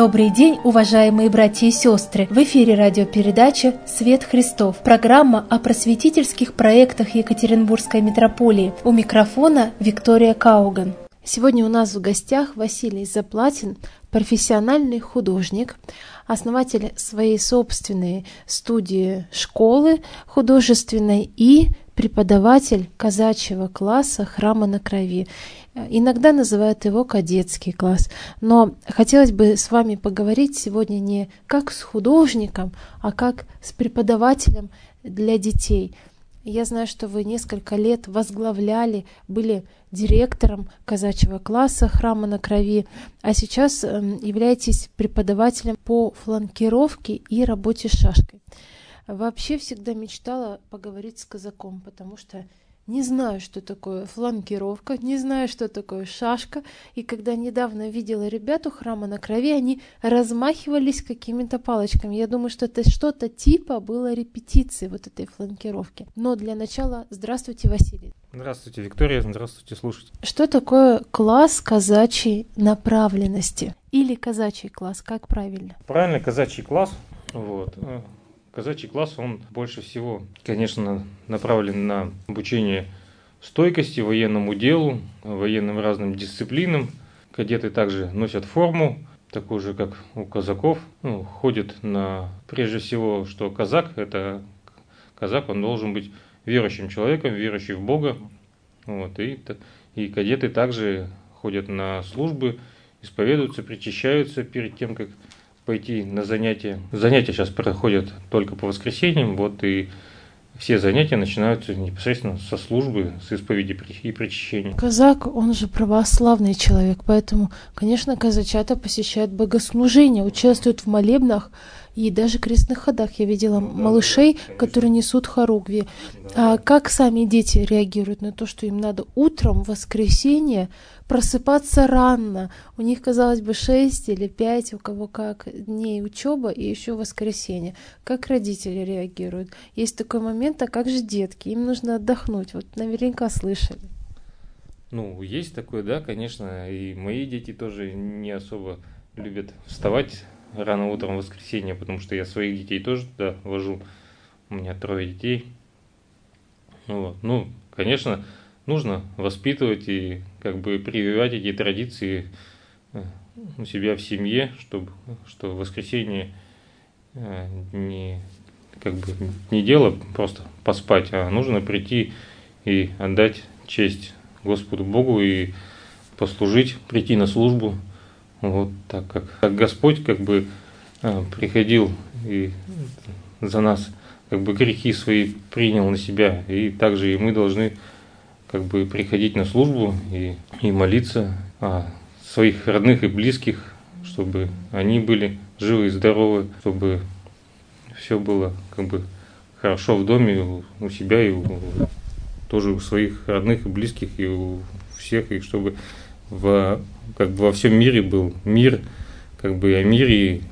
Добрый день, уважаемые братья и сестры! В эфире радиопередача «Свет Христов». Программа о просветительских проектах Екатеринбургской митрополии. У микрофона Виктория Кауган. Сегодня у нас в гостях Василий Заплатин, профессиональный художник, основатель своей собственной студии школы художественной и преподаватель казачьего класса «Храма на Крови». Иногда называют его кадетский класс. Но хотелось бы с вами поговорить сегодня не как с художником, а как с преподавателем для детей. Я знаю, что вы несколько лет возглавляли, были директором казачьего класса «Храма на Крови», а сейчас являетесь преподавателем по фланкировке и работе с шашкой. Вообще всегда мечтала поговорить с казаком, потому что не знаю, что такое фланкировка, не знаю, что такое шашка. И когда недавно видела ребят у «Храма на Крови», они размахивались какими-то палочками. Я думаю, что это что-то типа было репетиции вот этой фланкировки. Но для начала здравствуйте, Василий. Здравствуйте, Виктория. Здравствуйте, слушатели. Что такое класс казачьей направленности? Или казачий класс, как правильно? Правильно, казачий класс. Казачий класс, он больше всего, конечно, направлен на обучение стойкости, военному делу, военным разным дисциплинам. Кадеты также носят форму, такую же, как у казаков. Ходят прежде всего, что казак, он должен быть верующим человеком, верующим в Бога. И кадеты также ходят на службы, исповедуются, причащаются перед тем, как пойти на занятия. Занятия сейчас проходят только по воскресеньям, и все занятия начинаются непосредственно со службы, с исповеди и причащения. Казак, он же православный человек, поэтому, конечно, казачата посещают богослужения, участвуют в молебнах и даже крестных ходах. Я видела малышей, которые несут хоругви. А как сами дети реагируют на то, что им надо утром в воскресенье просыпаться рано? У них, казалось бы, 6 или 5, у кого как, дней учеба и еще воскресенье. Как родители реагируют? Есть такой момент, а как же детки? Им нужно отдохнуть. Вот наверняка слышали. Есть такое, да, конечно. И мои дети тоже не особо любят вставать рано утром в воскресенье, потому что я своих детей тоже туда вожу. У меня 3 детей. Конечно, нужно воспитывать и прививать эти традиции у себя в семье, что в воскресенье не дело просто поспать, а нужно прийти и отдать честь Господу Богу и послужить, прийти на службу. Так как Господь приходил и за нас грехи свои принял на себя, и также и мы должны приходить на службу и молиться о своих родных и близких, чтобы они были живы и здоровы, чтобы все было хорошо в доме, у себя и тоже у своих родных и близких, и у всех, и чтобы во всем мире был мир, о мире,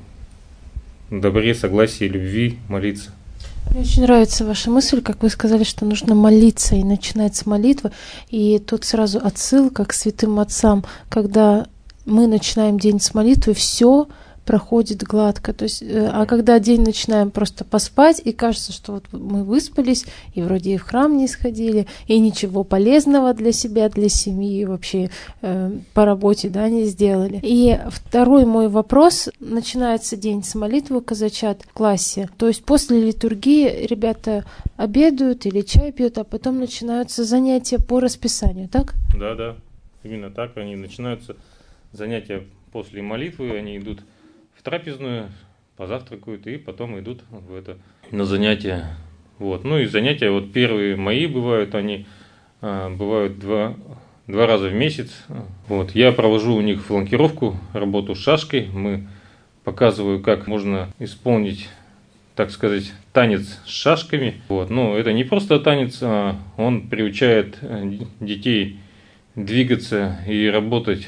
добре, согласии, любви молиться. Мне очень нравится ваша мысль, как вы сказали, что нужно молиться, и начинается молитва, и тут сразу отсылка к святым отцам, когда мы начинаем день с молитвы, все проходит гладко. То есть, а когда день начинаем просто поспать, и кажется, что мы выспались, и вроде и в храм не сходили, и ничего полезного для себя, для семьи, вообще по работе, не сделали. И второй мой вопрос. Начинается день с молитвы казачат в классе. То есть после литургии ребята обедают или чай пьют, а потом начинаются занятия по расписанию, так? Да, именно так. Они начинаются занятия после молитвы, они идут в трапезную, позавтракают и потом идут на занятия. И занятия первые мои бывают, они бывают два раза в месяц. Я провожу у них фланкировку, работу с шашкой. Показываю, как можно исполнить, так сказать, танец с шашками. Это не просто танец, он приучает детей двигаться и работать.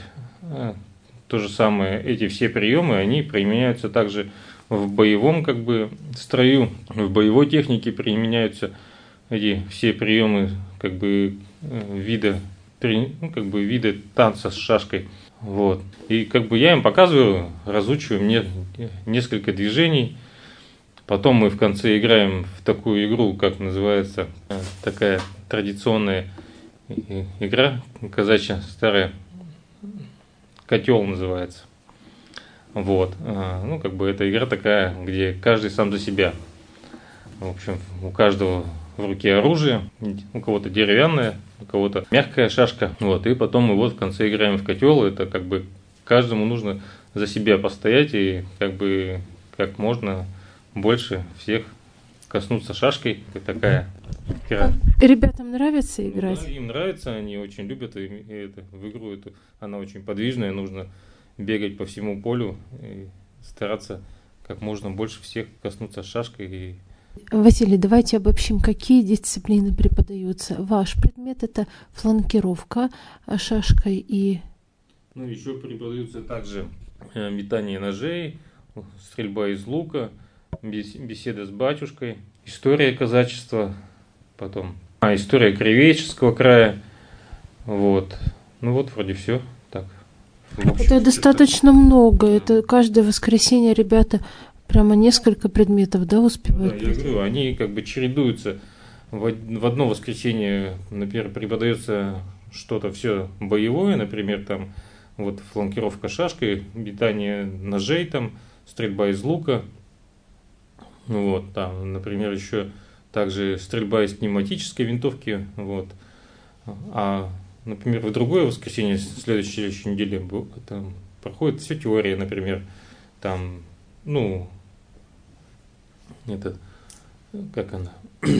То же самое, эти все приемы, они применяются также в боевом строю, в боевой технике применяются эти все приемы вида танца с шашкой. Вот. И как бы я им показываю, разучиваю мне несколько движений. Потом мы в конце играем в такую игру, как называется, такая традиционная игра казачья, старая, котел называется. Вот. Ну, как бы эта игра такая, где каждый сам за себя. В общем, у каждого в руке оружие, у кого-то деревянное, у кого-то мягкая шашка. Вот. И потом мы вот в конце играем в котел. Это как бы каждому нужно за себя постоять и как бы как можно больше всех коснуться шашкой. Такая игра. Ребятам нравится играть? Да, им нравится, они очень любят в игру эту. Она очень подвижная, нужно бегать по всему полю и стараться как можно больше всех коснуться шашкой. И... Василий, давайте обобщим, какие дисциплины преподаются. Ваш предмет — это фланкировка шашкой и... Ну, еще преподаются также метание ножей, стрельба из лука, беседа с батюшкой, история казачества, потом история Кривеческого края. Вот. Ну вот вроде все. Так. Это достаточно много. Это каждое воскресенье ребята прямо несколько предметов, да, успевают? Да, я говорю, они как бы чередуются. В одно воскресенье, например, преподается что-то все боевое, например, там вот фланкировка шашкой, метание ножей, там стрельба из лука. Вот, там, например, еще также стрельба из пневматической винтовки. Вот. А, например, в другое воскресенье, следующей неделе, там проходит все теория, например, там, ну, это, как она,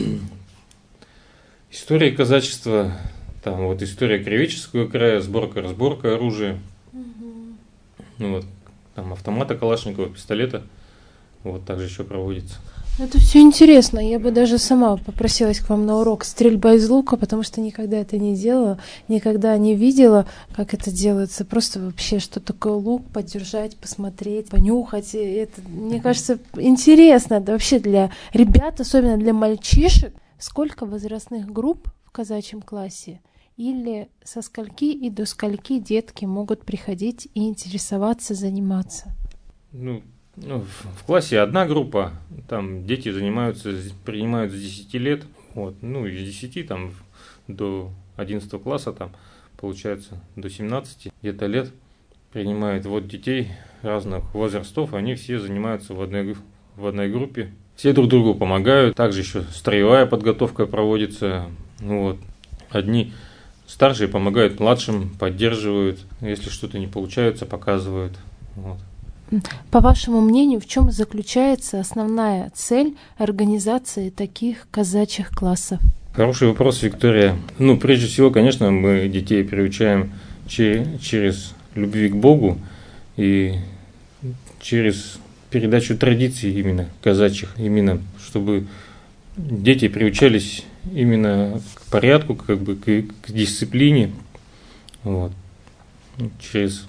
история казачества, там вот история Кривеческого края, сборка-разборка оружия, ну, вот, там автомата Калашникова, пистолета, вот также еще проводится. Это все интересно. Я бы даже сама попросилась к вам на урок стрельба из лука, потому что никогда это не делала, никогда не видела, как это делается. Просто вообще, что такое лук, поддержать, посмотреть, понюхать. Это, мне кажется, интересно. Да, вообще для ребят, особенно для мальчишек. Сколько возрастных групп в казачьем классе? Или со скольки и до скольки детки могут приходить и интересоваться, заниматься? Ну, в классе одна группа, там дети принимают с 10 лет, вот, ну, из 10 там, до 11 класса, там, получается, до 17 где-то лет принимают вот детей разных возрастов, они все занимаются в одной группе, все друг другу помогают, также еще строевая подготовка проводится, вот, одни старшие помогают младшим, поддерживают, если что-то не получается, показывают, вот. По вашему мнению, в чем заключается основная цель организации таких казачьих классов? Хороший вопрос, Виктория. Ну, прежде всего, конечно, мы детей приучаем через любви к Богу и через передачу традиций именно казачьих, именно чтобы дети приучались именно к порядку, как бы к дисциплине, вот, через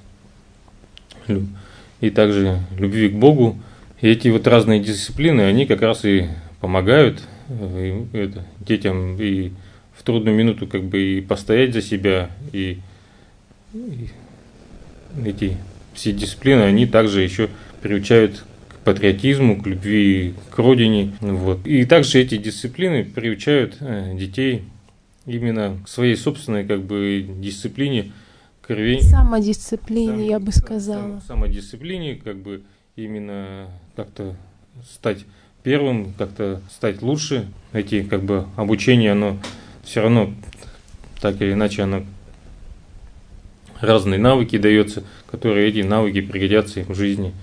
и также любви к Богу. И эти вот разные дисциплины, они как раз и помогают детям и в трудную минуту как бы и постоять за себя, и эти все дисциплины, они также еще приучают к патриотизму, к любви к родине. Вот. И также эти дисциплины приучают детей именно к своей собственной как бы дисциплине, Самодисциплине, я бы сказала. Самодисциплине, как бы именно как-то стать первым, как-то стать лучше. Эти как бы обучение, оно все равно так или иначе, оно разные навыки дается, которые эти навыки пригодятся им в жизни.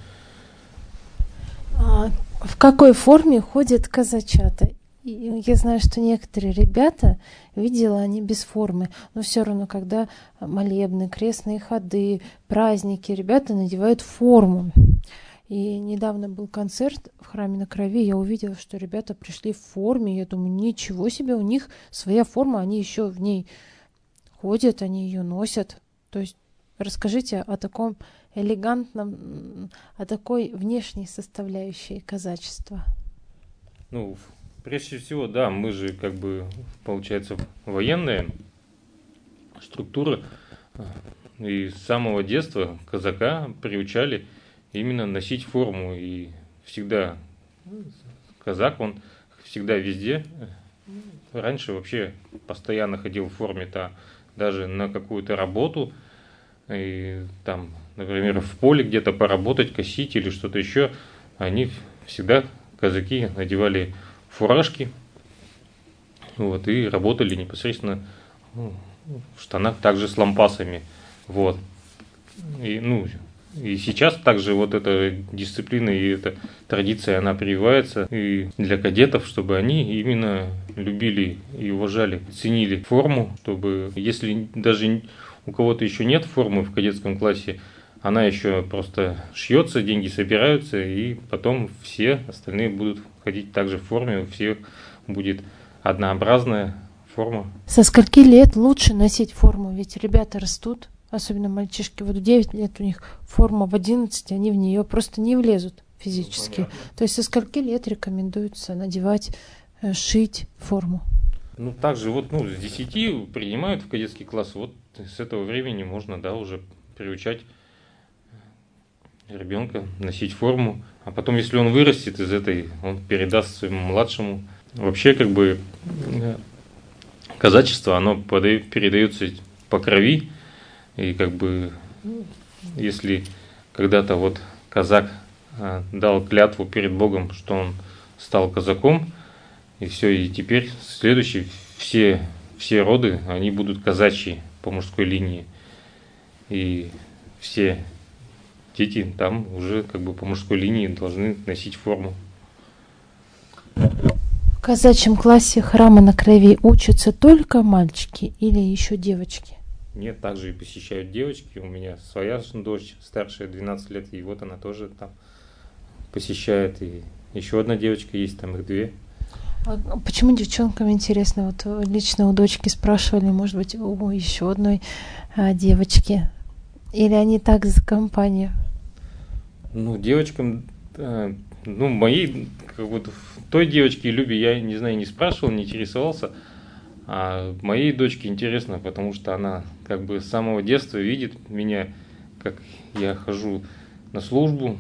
В какой форме ходят казачата? Я знаю, что некоторые ребята, видела они без формы, но все равно, когда молебны, крестные ходы, праздники, ребята надевают форму. И недавно был концерт в храме на Крови, я увидела, что ребята пришли в форме, я думаю, ничего себе, у них своя форма, они еще в ней ходят, они ее носят. То есть расскажите о таком элегантном, о такой внешней составляющей казачества. Ну, прежде всего, да, мы же как бы, получается, военная структура. И с самого детства казака приучали именно носить форму. И всегда казак, он всегда везде. Раньше вообще постоянно ходил в форме-то, даже на какую-то работу. И там, например, в поле где-то поработать, косить или что-то еще. Они всегда, казаки, надевали фуражки. Вот, и работали непосредственно в штанах, также с лампасами. Вот. И сейчас также вот эта дисциплина и эта традиция, она прививается и для кадетов, чтобы они именно любили и уважали, ценили форму, чтобы если даже у кого-то еще нет формы в кадетском классе, она еще просто шьется, деньги собираются, и потом все остальные будут ходить также в форме, у всех будет однообразная форма. Со скольки лет лучше носить форму? Ведь ребята растут, особенно мальчишки, вот в 9 лет у них форма, в 11 они в нее просто не влезут физически. То есть со скольки лет рекомендуется надевать, шить форму? Также с 10 принимают в кадетский класс, вот с этого времени можно, уже приучать ребенка носить форму, а потом, если он вырастет из этой, он передаст своему младшему. Вообще, казачество, оно передается по крови, и если когда-то казак дал клятву перед Богом, что он стал казаком, и все, и теперь следующие все роды, они будут казачьи по мужской линии, и все дети там уже по мужской линии должны носить форму. В казачьем классе храма на крови учатся только мальчики или еще девочки? Нет, также и посещают девочки. У меня своя дочь, старшая, 12 лет, и вот она тоже там посещает. И еще одна девочка есть, там их 2. А почему девчонкам интересно? Вот лично у дочки спрашивали, может быть, у еще одной девочки. Или они так за компанию? Девочкам, моей, той девочке Любе я, не знаю, не спрашивал, не интересовался. А моей дочке интересно, потому что она с самого детства видит меня, как я хожу на службу,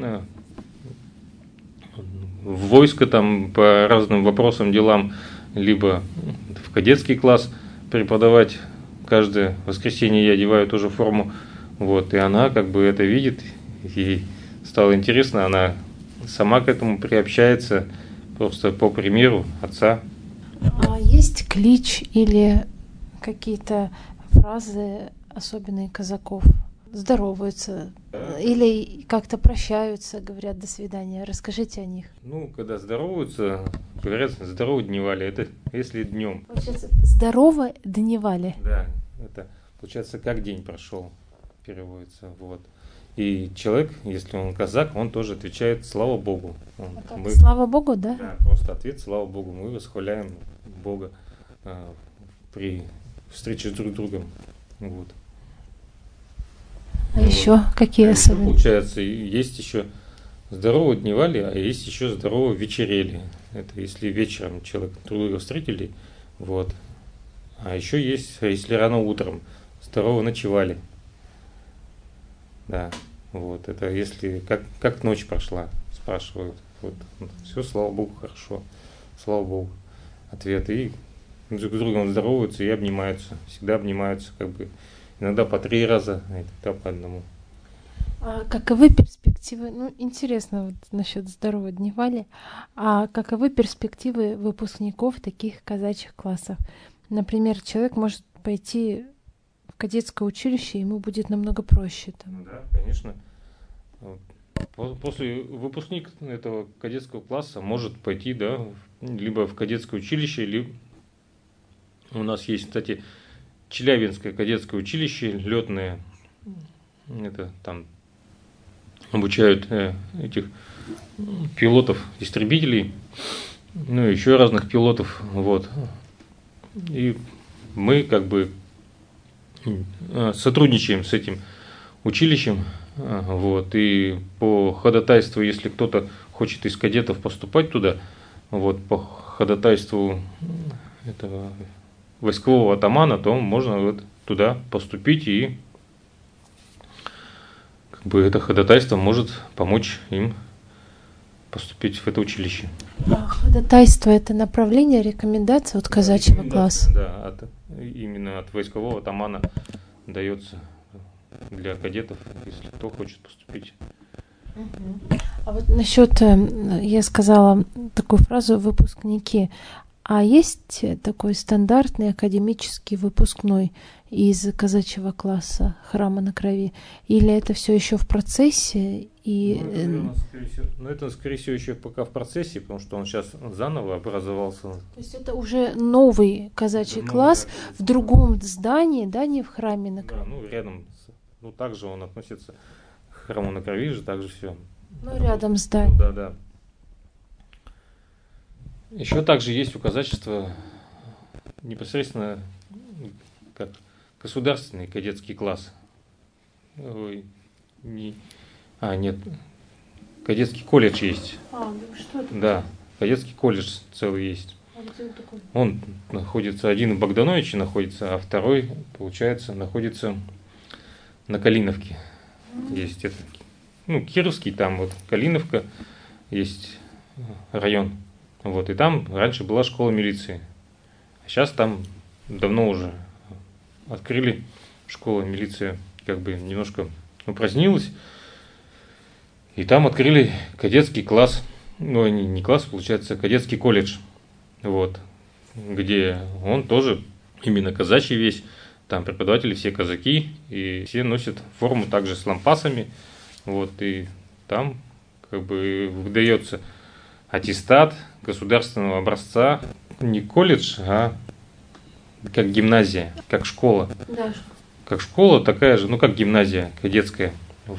в войско там по разным вопросам, делам, либо в кадетский класс преподавать. Каждое воскресенье я одеваю тоже форму. Вот, и она это видит, ей стало интересно, она сама к этому приобщается, просто по примеру отца. А есть клич или какие-то фразы особенные казаков? Здороваются или как-то прощаются, говорят «до свидания». Расскажите о них. Когда здороваются, говорят «здорово дневали». Это если днем. Получается, здорово дневали. Да, это получается как день прошел, переводится. Вот. И человек, если он казак, он тоже отвечает «слава Богу». Слава Богу, да? Да, просто ответ «слава Богу». Мы восхваляем Бога при встрече друг с другом. Вот. А еще какие особенности? Получается, есть еще здорово дневали, а есть еще здорово вечерели. Это если вечером человек друг друга встретили. Вот. А еще есть, если рано утром, здорово ночевали. Да. Вот. Это если как ночь прошла, спрашивают. Вот. Все, слава Богу, хорошо. Слава Богу. Ответ. И друг с другом здороваются и обнимаются. Всегда обнимаются, иногда по 3 раза, а иногда по 1. А каковы перспективы, интересно насчет здорового дневали, а каковы перспективы выпускников таких казачьих классов? Например, человек может пойти в кадетское училище, ему будет намного проще там. Да, конечно. После выпускник этого кадетского класса может пойти, либо в кадетское училище, либо у нас есть, кстати, Челябинское кадетское училище, летное, это там обучают этих пилотов-истребителей, еще разных пилотов, вот. И мы сотрудничаем с этим училищем, вот, и по ходатайству, если кто-то хочет из кадетов поступать туда, вот, по ходатайству этого войскового атамана, то можно туда поступить и как бы это ходатайство может помочь им поступить в это училище. А ходатайство – это направление, рекомендация от казачьего класса? Да, именно от войскового атамана дается для кадетов, если кто хочет поступить. А вот насчет, я сказала такую фразу «выпускники». А есть такой стандартный академический выпускной из казачьего класса «Храма на крови»? Или это все еще в процессе? Это, скорее всего, еще пока в процессе, потому что он сейчас заново образовался. То есть это уже новый казачий класс в другом здании, да, не в храме на крови? Да, рядом, также он относится к храму на крови же, также все. Рядом здание. Да. Еще также есть у казачества непосредственно как государственный кадетский класс. Нет, кадетский колледж есть. Что это? Да, кадетский колледж целый есть. Где он такой? Он находится, один в Богдановиче находится, а второй, получается, находится на Калиновке. Есть это, Кировский, там вот Калиновка, есть район. И там раньше была школа милиции. А сейчас там давно уже открыли школу милиции, как бы немножко упразднилась. И там открыли кадетский класс, не класс, получается, кадетский колледж. Где он тоже именно казачий весь. Там преподаватели все казаки, и все носят форму также с лампасами. И там как бы выдается аттестат государственного образца, не колледж, а как гимназия, как школа. Да. Как школа такая же, как гимназия кадетская.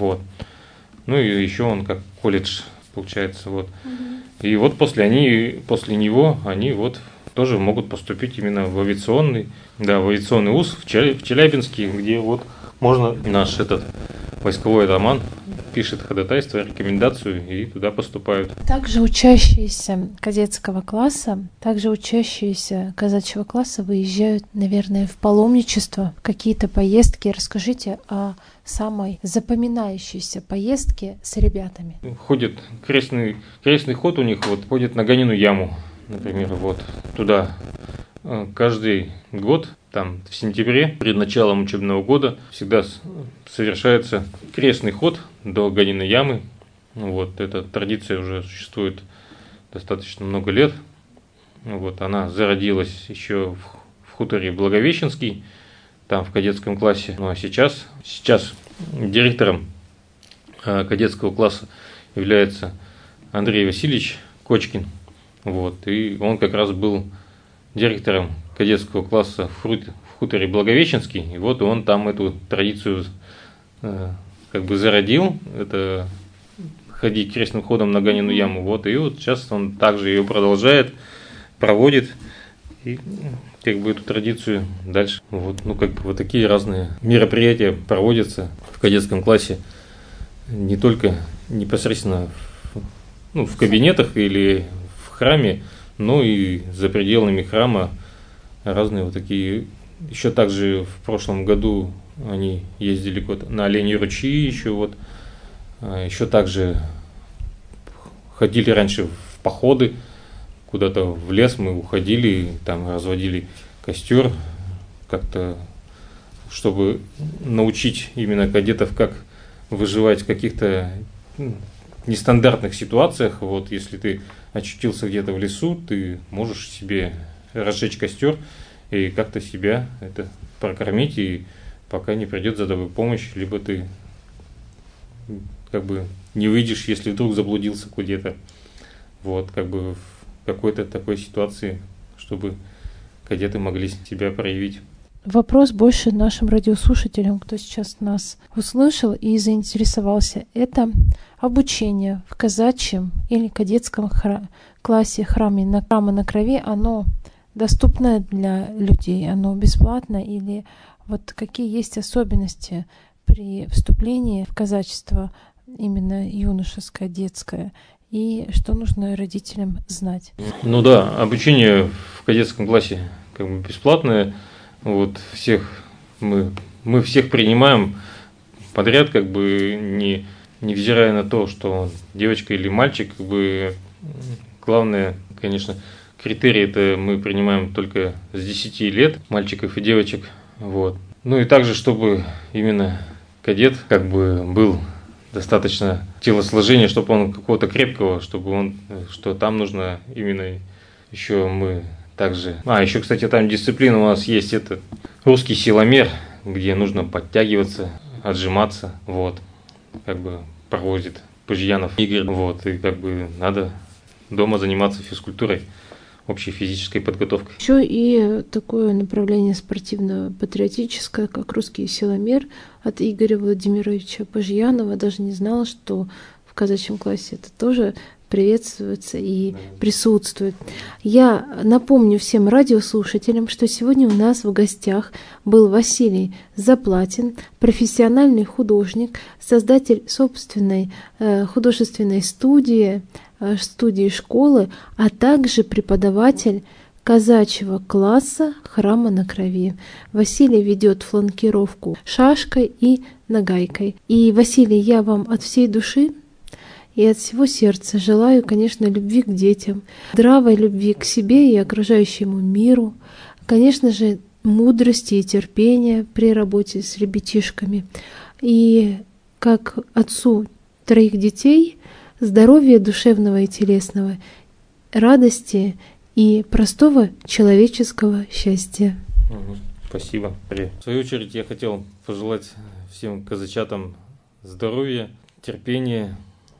И еще он как колледж, получается. И после него они тоже могут поступить именно в авиационный вуз в Челябинске, где можно наш войсковой атаман пишет ходатайство, рекомендацию, и туда поступают. Также учащиеся кадетского класса, также учащиеся казачьего класса выезжают, наверное, в паломничество, в какие-то поездки. Расскажите о самой запоминающейся поездке с ребятами. Ходит крестный ход у них, ходит на Ганину яму, например, туда каждый год, там в сентябре, перед началом учебного года, всегда совершается крестный ход до Ганиной ямы. Эта традиция уже существует достаточно много лет. Она зародилась еще в хуторе Благовещенский, там в кадетском классе. А сейчас директором кадетского класса является Андрей Васильевич Кочкин. И он как раз был директором кадетского класса в хуторе Благовещенский. И он там эту традицию как бы зародил, это ходить крестным ходом на Ганину яму. И сейчас он также ее продолжает, проводит и как бы эту традицию дальше. Такие разные мероприятия проводятся в кадетском классе, не только непосредственно в кабинетах или в храме, но и за пределами храма разные такие. Еще также в прошлом году они ездили на Оленьи ручьи еще еще также ходили раньше в походы, куда-то в лес мы уходили, там разводили костер, как-то, чтобы научить именно кадетов, как выживать в каких-то нестандартных ситуациях. Если ты очутился где-то в лесу, ты можешь себе разжечь костер и как-то себя прокормить, и пока не придет за тобой помощь, либо ты как бы не выйдешь, если вдруг заблудился где-то. Как бы в какой-то такой ситуации, чтобы кадеты могли себя проявить. Вопрос больше нашим радиослушателям, кто сейчас нас услышал и заинтересовался. Это обучение в казачьем или кадетском классе храма на крови, оно доступно для людей, оно бесплатно, или какие есть особенности при вступлении в казачество именно юношеское, детское, и что нужно родителям знать? Обучение в кадетском классе как бы бесплатное. Мы всех принимаем подряд, как бы невзирая на то, что он девочка или мальчик, как бы главное, конечно, критерий это мы принимаем только с 10 лет, мальчиков и девочек. Вот. Ну и также, чтобы именно кадет как бы был достаточно телосложения, чтобы он какого-то крепкого, что там нужно именно еще мы также... еще, кстати, там дисциплина у нас есть, это русский силомер, где нужно подтягиваться, отжиматься, вот, как бы проводит Пажьянов Игорь, вот, и как бы надо дома заниматься физкультурой, общей физической подготовкой. Еще и такое направление спортивно-патриотическое, как русский силомер от Игоря Владимировича Пажьянова. Даже не знала, что в казачьем классе это тоже приветствуется и присутствует. Я напомню всем радиослушателям, что сегодня у нас в гостях был Василий Заплатин, профессиональный художник, создатель собственной художественной студии школы, а также преподаватель казачьего класса храма на Крови. Василий ведет фланкировку шашкой и нагайкой. И, Василий, я вам от всей души и от всего сердца желаю, конечно, любви к детям, здравой любви к себе и окружающему миру, конечно же, мудрости и терпения при работе с ребятишками. И как отцу 3 детей, здоровья душевного и телесного, радости и простого человеческого счастья. Спасибо. В свою очередь я хотел пожелать всем казачатам здоровья, терпения,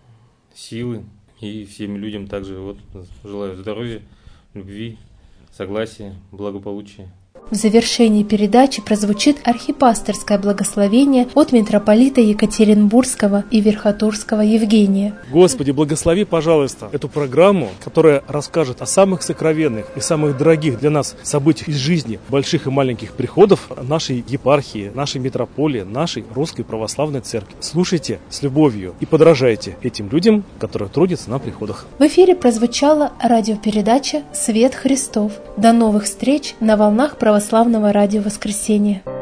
силы, и всем людям также желаю здоровья, любви, согласия, благополучия. В завершении передачи прозвучит архипасторское благословение от митрополита Екатеринбургского и Верхотурского Евгения. Господи, благослови, пожалуйста, эту программу, которая расскажет о самых сокровенных и самых дорогих для нас событиях из жизни больших и маленьких приходов нашей епархии, нашей митрополии, нашей Русской Православной Церкви. Слушайте с любовью и подражайте этим людям, которые трудятся на приходах. В эфире прозвучала радиопередача «Свет Христов». До новых встреч на волнах Православного радио «Воскресенье».